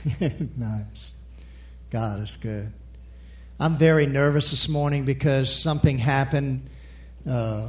Nice. God is good. I'm very nervous this morning because something happened. I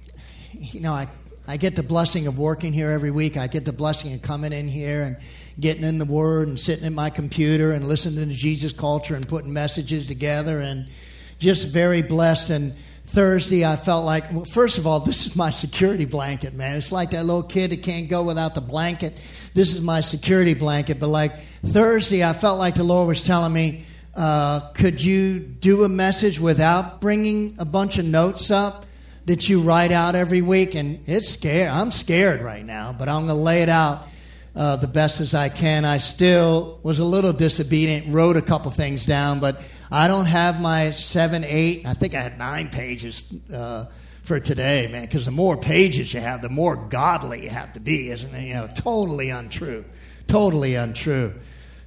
get the blessing of working here every week. I get the blessing of coming in here and getting in the Word and sitting at my computer and listening to Jesus Culture and putting messages together, and just very blessed. And Thursday I felt like, well, first of all, this is my security blanket, man. It's like that little kid that can't go without the blanket. This is my security blanket. But like Thursday, I felt like the Lord was telling me, could you do a message without bringing a bunch of notes up that you write out every week? And it's scary. I'm scared right now, but I'm going to lay it out the best as I can. I still was a little disobedient, wrote a couple things down, but I don't have my 7, 8. I think I had 9 pages for today, man, because the more pages you have, the more godly you have to be, isn't it? Totally untrue. Totally untrue.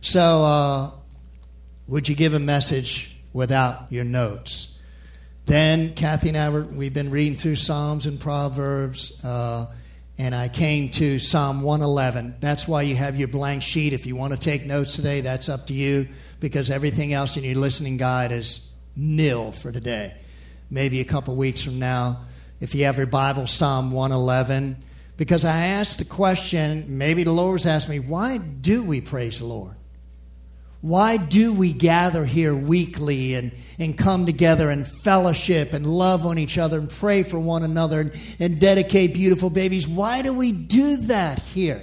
So, would you give a message without your notes? Then Kathy and I we've been reading through Psalms and Proverbs, and I came to Psalm 111. That's why you have your blank sheet. If you want to take notes today, that's up to you, because everything else in your listening guide is nil for today. Maybe a couple weeks from now, if you have your Bible, Psalm 111. Because I asked the question, maybe the Lord's asked me, why do we praise the Lord? Why do we gather here weekly and come together and fellowship and love on each other and pray for one another and dedicate beautiful babies? Why do we do that here?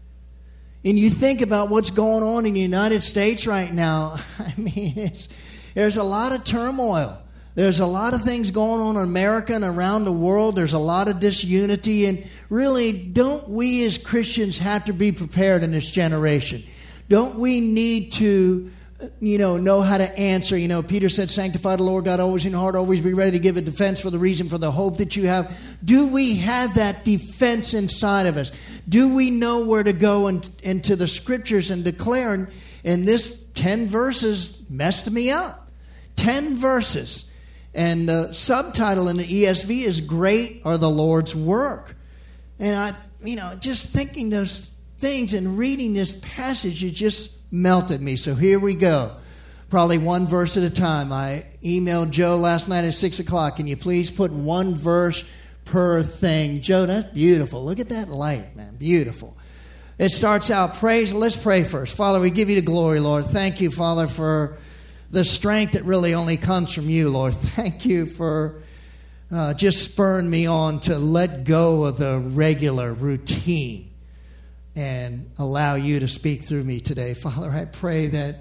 And you think about what's going on in the United States right now. I mean, there's a lot of turmoil. There's a lot of things going on in America and around the world. There's a lot of disunity. And really, don't we as Christians have to be prepared in this generation? Don't we need to, know how to answer? Peter said, sanctify the Lord God always in your heart, always be ready to give a defense for the reason for the hope that you have. Do we have that defense inside of us? Do we know where to go into the Scriptures and declare? And this 10 verses messed me up. 10 verses. And the subtitle in the ESV is Great Are the Lord's Work. And just thinking those things and reading this passage, it just melted me. So here we go. Probably one verse at a time. I emailed Joe last night at 6 o'clock. Can you please put one verse per thing? Joe, that's beautiful. Look at that light, man. Beautiful. It starts out, praise. Let's pray first. Father, we give you the glory, Lord. Thank you, Father, for the strength that really only comes from you, Lord. Thank you for just spurring me on to let go of the regular routine and allow you to speak through me today. Father, I pray that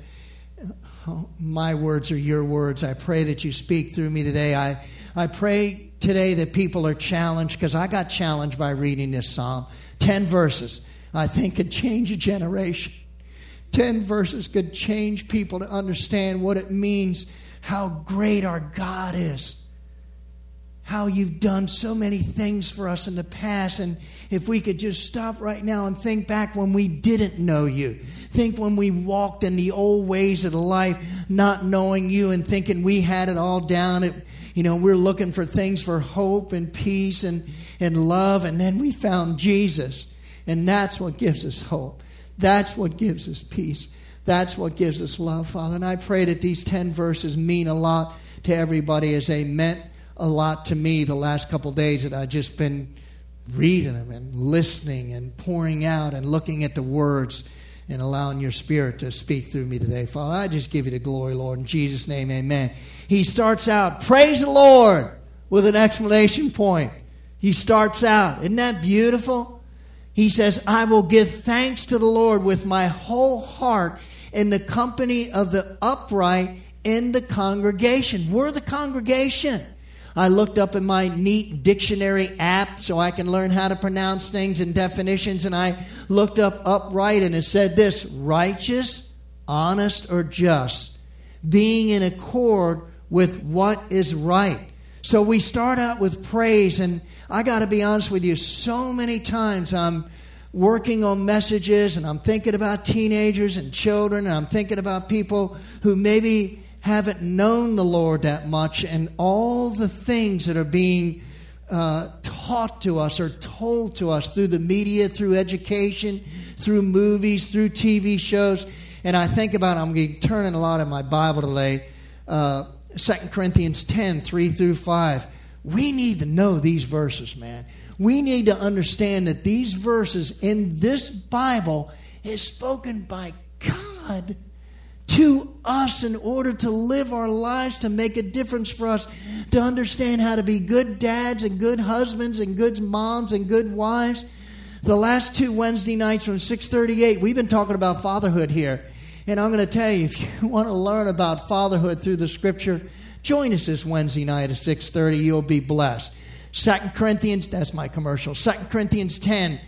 my words are your words. I pray that you speak through me today. I pray today that people are challenged, because I got challenged by reading this psalm. 10 verses, I think, could change a generation. 10 verses could change people to understand what it means, how great our God is, how you've done so many things for us in the past. And if we could just stop right now and think back when we didn't know you. Think when we walked in the old ways of life, not knowing you and thinking we had it all down. We're looking for things for hope and peace and love. And then we found Jesus. And that's what gives us hope. That's what gives us peace. That's what gives us love, Father. And I pray that these 10 verses mean a lot to everybody, as they meant a lot to me the last couple days that I've just been reading them and listening and pouring out and looking at the words and allowing your Spirit to speak through me today. Father, I just give you the glory, Lord. In Jesus' name, amen. He starts out, praise the Lord, with an exclamation point. He starts out. Isn't that beautiful? He says, I will give thanks to the Lord with my whole heart in the company of the upright in the congregation. We're the congregation. I looked up in my neat dictionary app so I can learn how to pronounce things and definitions, and I looked up upright, and it said this: righteous, honest, or just, being in accord with what is right. So we start out with praise, and I got to be honest with you, so many times I'm working on messages and I'm thinking about teenagers and children, and I'm thinking about people who maybe haven't known the Lord that much, and all the things that are being taught to us or told to us through the media, through education, through movies, through TV shows. And I think about, I'm going to turn in a lot of my Bible today, 2 Corinthians 10, 3 through 5. We need to know these verses, man. We need to understand that these verses in this Bible is spoken by God to us in order to live our lives, to make a difference for us, to understand how to be good dads and good husbands and good moms and good wives. The last 2 Wednesday nights from 6:38, we've been talking about fatherhood here. And I'm going to tell you, if you want to learn about fatherhood through the Scripture, join us this Wednesday night at 6:30. You'll be blessed. 2 Corinthians, that's my commercial, 2 Corinthians 10,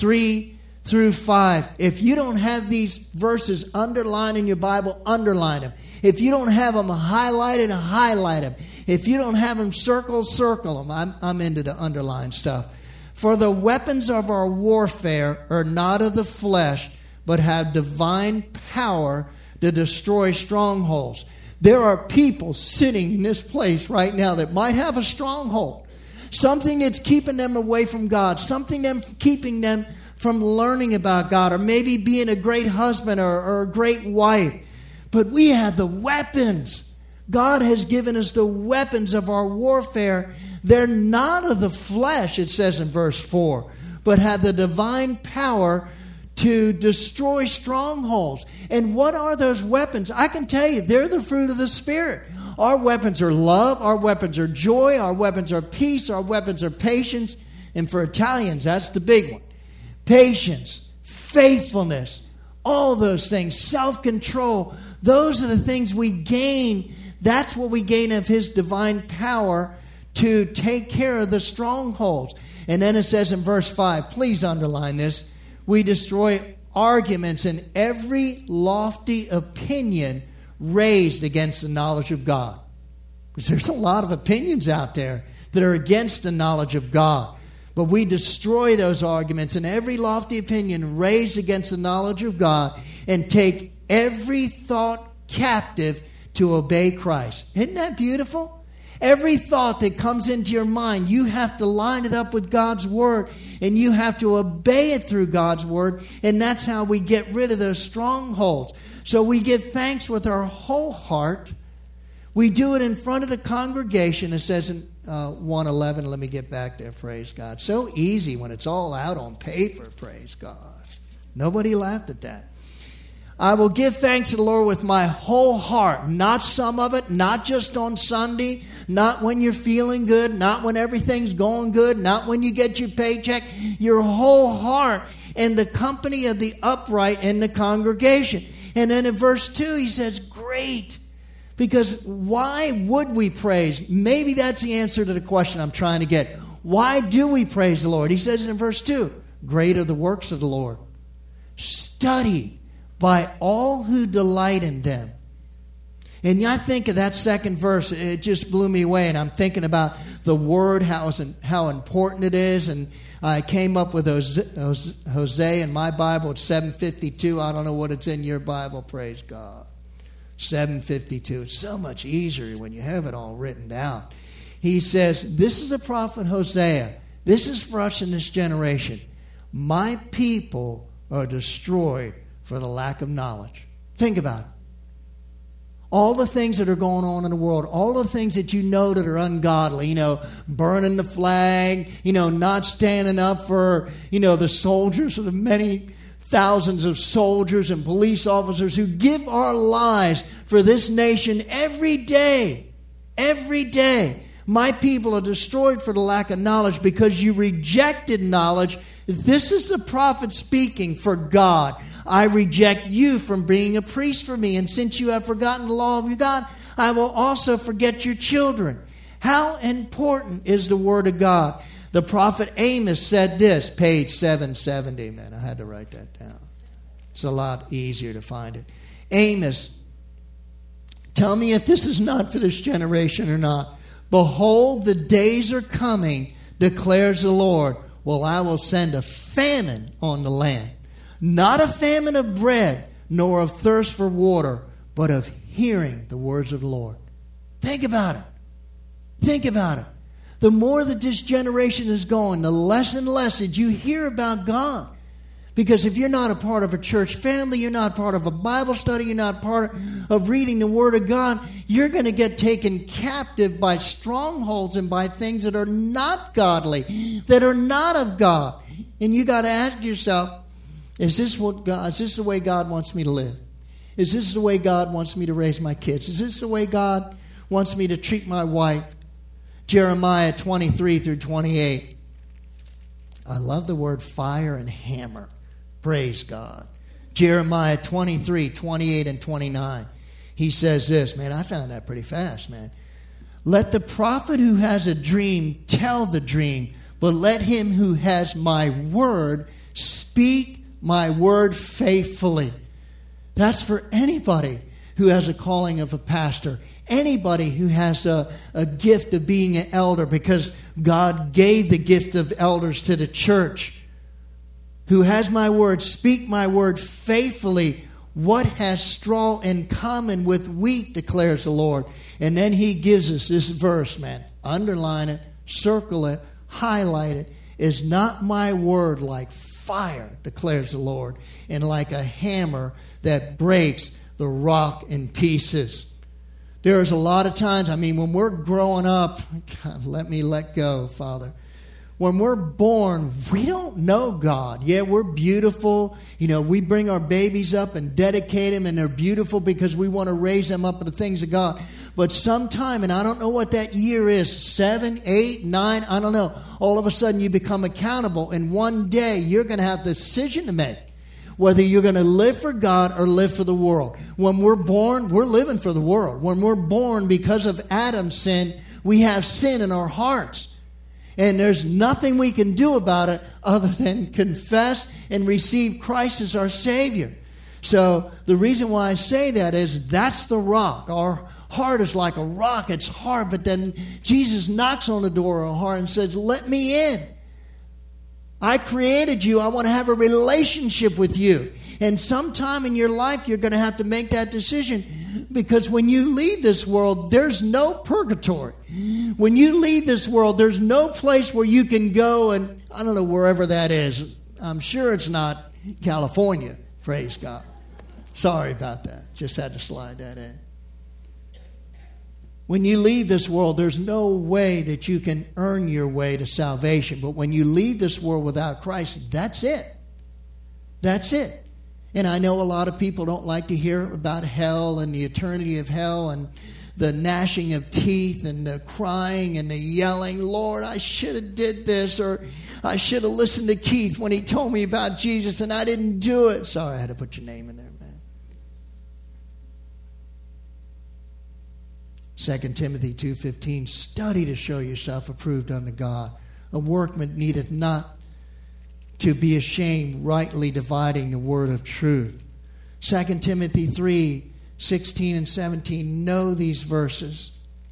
3 through 5. If you don't have these verses underlined in your Bible, underline them. If you don't have them highlighted, highlight them. If you don't have them circled, circle them. I'm into the underlined stuff. For the weapons of our warfare are not of the flesh, but have divine power to destroy strongholds. There are people sitting in this place right now that might have a stronghold. Something that's keeping them away from God. Something that's keeping them from learning about God, or maybe being a great husband or a great wife. But we have the weapons. God has given us the weapons of our warfare. They're not of the flesh, it says in verse 4, but have the divine power to destroy strongholds. And what are those weapons? I can tell you, they're the fruit of the Spirit. Our weapons are love. Our weapons are joy. Our weapons are peace. Our weapons are patience. And for Italians, that's the big one. Patience, faithfulness, all those things, self-control. Those are the things we gain. That's what we gain of His divine power to take care of the strongholds. And then it says in verse 5, please underline this, we destroy arguments and every lofty opinion raised against the knowledge of God. Because there's a lot of opinions out there that are against the knowledge of God. But we destroy those arguments and every lofty opinion raised against the knowledge of God and take every thought captive to obey Christ. Isn't that beautiful? Every thought that comes into your mind, you have to line it up with God's Word and you have to obey it through God's Word. And that's how we get rid of those strongholds. So we give thanks with our whole heart. We do it in front of the congregation. It says in 1:11, let me get back there, praise God. So easy when it's all out on paper, praise God. Nobody laughed at that. I will give thanks to the Lord with my whole heart, not some of it, not just on Sunday, not when you're feeling good, not when everything's going good, not when you get your paycheck, your whole heart in the company of the upright in the congregation. And then in verse 2, he says, great. Because why would we praise? Maybe that's the answer to the question I'm trying to get. Why do we praise the Lord? He says in verse 2, great are the works of the Lord, studied by all who delight in them. And I think of that second verse, it just blew me away. And I'm thinking about the word, how important it is. And I came up with Hosea in my Bible. It's 752. I don't know what it's in your Bible. Praise God. 752. It's so much easier when you have it all written down. He says, this is the prophet Hosea. This is for us in this generation. My people are destroyed for the lack of knowledge. Think about it. All the things that are going on in the world, all the things that you know that are ungodly, burning the flag, not standing up for, the soldiers, or the many thousands of soldiers and police officers who give our lives for this nation every day. Every day. My people are destroyed for the lack of knowledge because you rejected knowledge. This is the prophet speaking for God. I reject you from being a priest for me. And since you have forgotten the law of your God, I will also forget your children. How important is the word of God? The prophet Amos said this, page 770. Man, I had to write that down. It's a lot easier to find it. Amos, tell me if this is not for this generation or not. Behold, the days are coming, declares the Lord. Well, I will send a famine on the land. Not a famine of bread, nor of thirst for water, but of hearing the words of the Lord. Think about it. Think about it. The more that this generation is going, the less and less that you hear about God. Because if you're not a part of a church family, you're not part of a Bible study, you're not part of reading the Word of God, you're going to get taken captive by strongholds and by things that are not godly, that are not of God. And you got to ask yourself, is this the way God wants me to live? Is this the way God wants me to raise my kids? Is this the way God wants me to treat my wife? Jeremiah 23 through 28. I love the word fire and hammer. Praise God. Jeremiah 23, 28 and 29. He says this. Man, I found that pretty fast, man. Let the prophet who has a dream tell the dream, but let him who has my word speak my word faithfully. That's for anybody who has a calling of a pastor. Anybody who has a gift of being an elder, because God gave the gift of elders to the church. Who has my word, speak my word faithfully. What has straw in common with wheat, declares the Lord. And then he gives us this verse, man. Underline it, circle it, highlight it. Is not my word like fire, declares the Lord, and like a hammer that breaks the rock in pieces. There's a lot of times, when we're growing up, God, let go, Father. When we're born, we don't know God. Yeah, we're beautiful. We bring our babies up and dedicate them, and they're beautiful because we want to raise them up in the things of God. But sometime, and I don't know what that year is, 7, 8, 9, I don't know. All of a sudden you become accountable, and one day you're going to have a decision to make. Whether you're going to live for God or live for the world. When we're born, we're living for the world. When we're born, because of Adam's sin, we have sin in our hearts. And there's nothing we can do about it other than confess and receive Christ as our Savior. So the reason why I say that is that's the rock. Our heart is like a rock. It's hard, but then Jesus knocks on the door of our heart and says, let me in. I created you. I want to have a relationship with you. And sometime in your life, you're going to have to make that decision. Because when you leave this world, there's no purgatory. When you leave this world, there's no place where you can go and, I don't know, wherever that is. I'm sure it's not California. Praise God. Sorry about that. Just had to slide that in. When you leave this world, there's no way that you can earn your way to salvation. But when you leave this world without Christ, that's it. That's it. And I know a lot of people don't like to hear about hell and the eternity of hell and the gnashing of teeth and the crying and the yelling, Lord, I should have did this, or I should have listened to Keith when he told me about Jesus and I didn't do it. Sorry, I had to put your name in there, man. 2 Timothy 2:15, study to show yourself approved unto God. A workman needeth not to be ashamed, rightly dividing the word of truth. 2 Timothy 3:16 and 17, know these verses.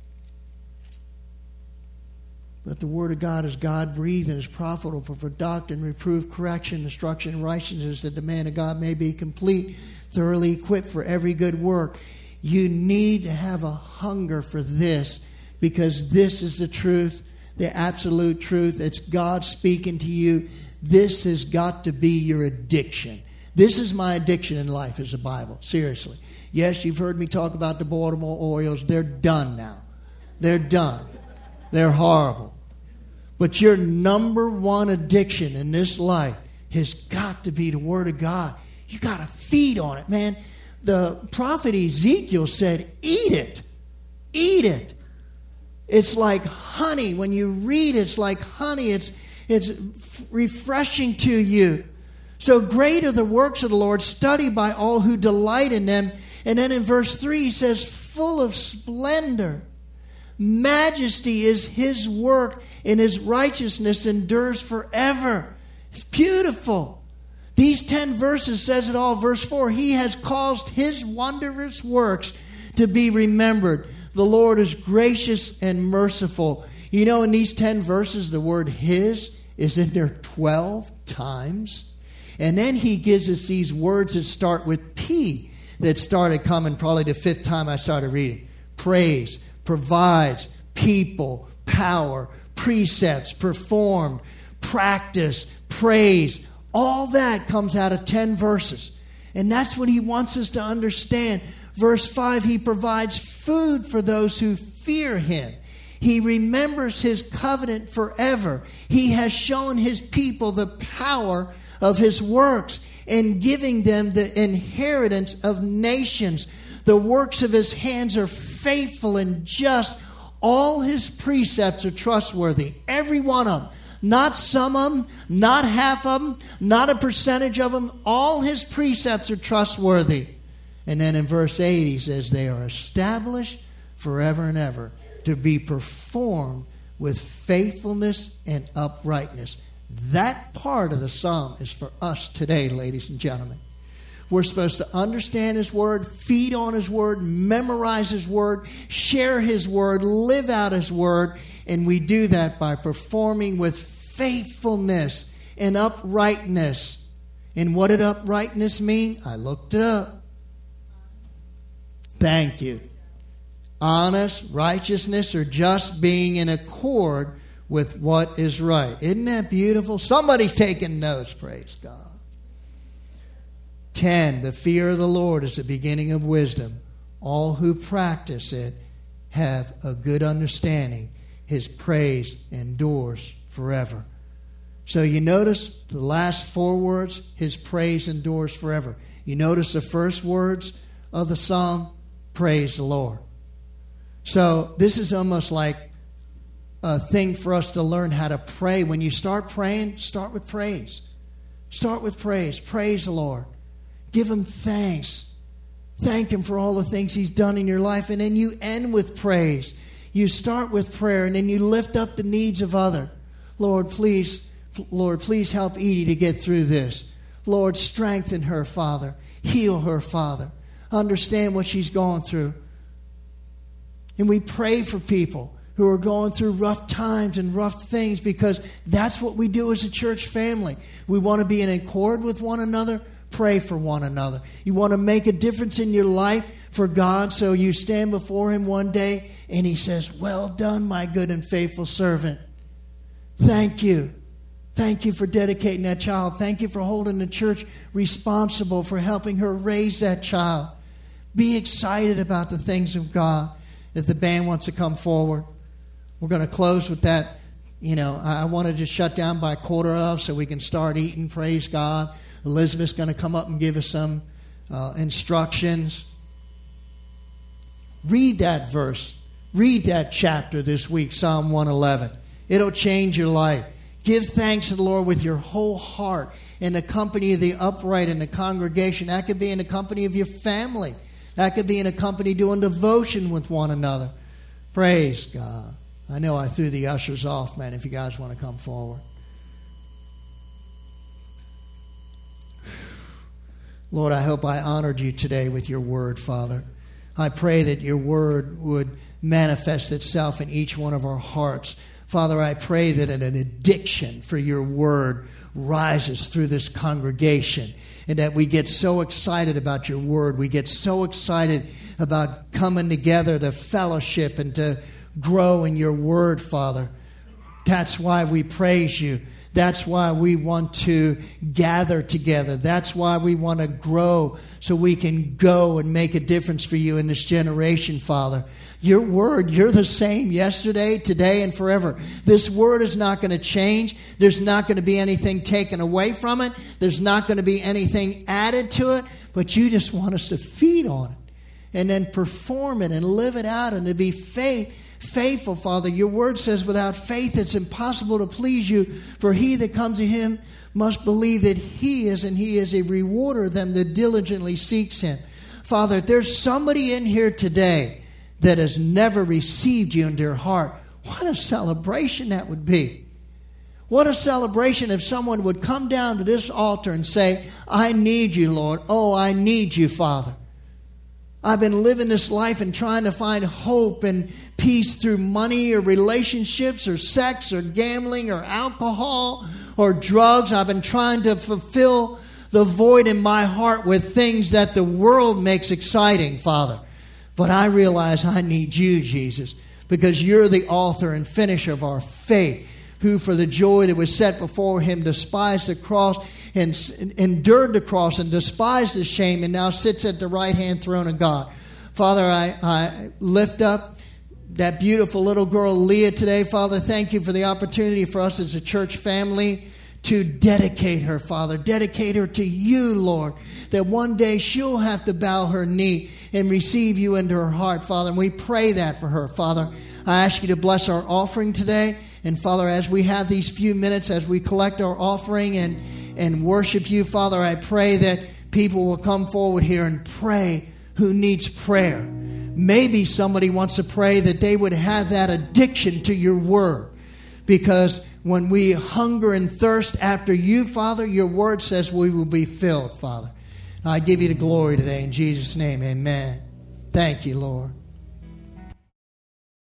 But the word of God is God-breathed and is profitable for doctrine, reproof, correction, instruction, and righteousness, that the man of God may be complete, thoroughly equipped for every good work. You need to have a hunger for this, because this is the truth, the absolute truth. It's God speaking to you. This has got to be your addiction. This is my addiction in life, is the Bible. Seriously. Yes, you've heard me talk about the Baltimore Orioles. They're done now. They're done. They're horrible. But your number one addiction in this life has got to be the Word of God. You got to feed on it, man. The prophet Ezekiel said, eat it. Eat it. It's like honey. When you read, it's like honey. It's refreshing to you. So great are the works of the Lord, studied by all who delight in them. And then in verse 3 he says, full of splendor. Majesty is his work, and his righteousness endures forever. It's beautiful. These 10 verses says it all. Verse 4, he has caused his wondrous works to be remembered. The Lord is gracious and merciful. You know, in these 10 verses, the word his is in there 12 times. And then he gives us these words that start with P, that started coming probably the 5th time I started reading. Praise, provides, people, power, precepts, performed, practice, praise, All that comes out of 10 verses. And that's what he wants us to understand. Verse 5, he provides food for those who fear him. He remembers his covenant forever. He has shown his people the power of his works in giving them the inheritance of nations. The works of his hands are faithful and just. All his precepts are trustworthy. Every one of them. Not some of them, not half of them, not a percentage of them. All his precepts are trustworthy. And then in verse 8 he says, they are established forever and ever to be performed with faithfulness and uprightness. That part of the psalm is for us today, ladies and gentlemen. We're supposed to understand his word, feed on his word, memorize his word, share his word, live out his word. And we do that by performing with faithfulness and uprightness. And what did uprightness mean? I looked it up. Thank you. Honest, righteousness, or just being in accord with what is right. Isn't that beautiful? Somebody's taking notes, praise God. 10, the fear of the Lord is the beginning of wisdom. All who practice it have a good understanding. His praise endures forever. So you notice the last 4 words, his praise endures forever. You notice the first words of the psalm, praise the Lord. So this is almost like a thing for us to learn how to pray. When you start praying, start with praise. Start with praise. Praise the Lord. Give him thanks. Thank him for all the things he's done in your life. And then you end with praise. You start with prayer and then you lift up the needs of others. Lord, please help Edie to get through this. Lord, strengthen her, Father. Heal her, Father. Understand what she's going through. And we pray for people who are going through rough times and rough things, because that's what we do as a church family. We want to be in accord with one another. Pray for one another. You want to make a difference in your life for God, so you stand before him one day and he says, well done, my good and faithful servant. Thank you. Thank you for dedicating that child. Thank you for holding the church responsible for helping her raise that child. Be excited about the things of God. If the band wants to come forward, we're going to close with that. You know, I wanted to shut down by 1:15 so we can start eating. Praise God. Elizabeth's going to come up and give us some instructions. Read that verse. Read that chapter this week, Psalm 111. It'll change your life. Give thanks to the Lord with your whole heart in the company of the upright in the congregation. That could be in the company of your family. That could be in a company doing devotion with one another. Praise God. I know I threw the ushers off, man, if you guys want to come forward. Lord, I hope I honored you today with your word, Father. I pray that your word would manifest itself in each one of our hearts. Father, I pray that an addiction for your word rises through this congregation, and that we get so excited about your word. We get so excited about coming together to fellowship and to grow in your word, Father. That's why we praise you. That's why we want to gather together. That's why we want to grow so we can go and make a difference for you in this generation, Father. Your word, you're the same yesterday, today, and forever. This word is not going to change. There's not going to be anything taken away from it. There's not going to be anything added to it. But you just want us to feed on it and then perform it and live it out and to be faithful, Father. Your word says without faith it's impossible to please you. For he that comes to him must believe that he is, and he is a rewarder of them that diligently seeks him. Father, if there's somebody in here today that has never received you into their heart, what a celebration that would be. What a celebration if someone would come down to this altar and say, I need you, Lord. Oh, I need you, Father. I've been living this life and trying to find hope and peace through money or relationships or sex or gambling or alcohol or drugs. I've been trying to fulfill the void in my heart with things that the world makes exciting, Father. But I realize I need you, Jesus, because you're the author and finisher of our faith, who for the joy that was set before him despised the cross and endured the cross and despised the shame and now sits at the right-hand throne of God. Father, I lift up that beautiful little girl, Leah, today. Father, thank you for the opportunity for us as a church family to dedicate her, Father. Dedicate her to you, Lord, that one day she'll have to bow her knee and receive you into her heart, Father. And we pray that for her, Father. I ask you to bless our offering today. And, Father, as we have these few minutes, as we collect our offering and worship you, Father, I pray that people will come forward here and pray who needs prayer. Maybe somebody wants to pray that they would have that addiction to your word. Because when we hunger and thirst after you, Father, your word says we will be filled, Father. I give you the glory today in Jesus' name. Amen. Thank you, Lord.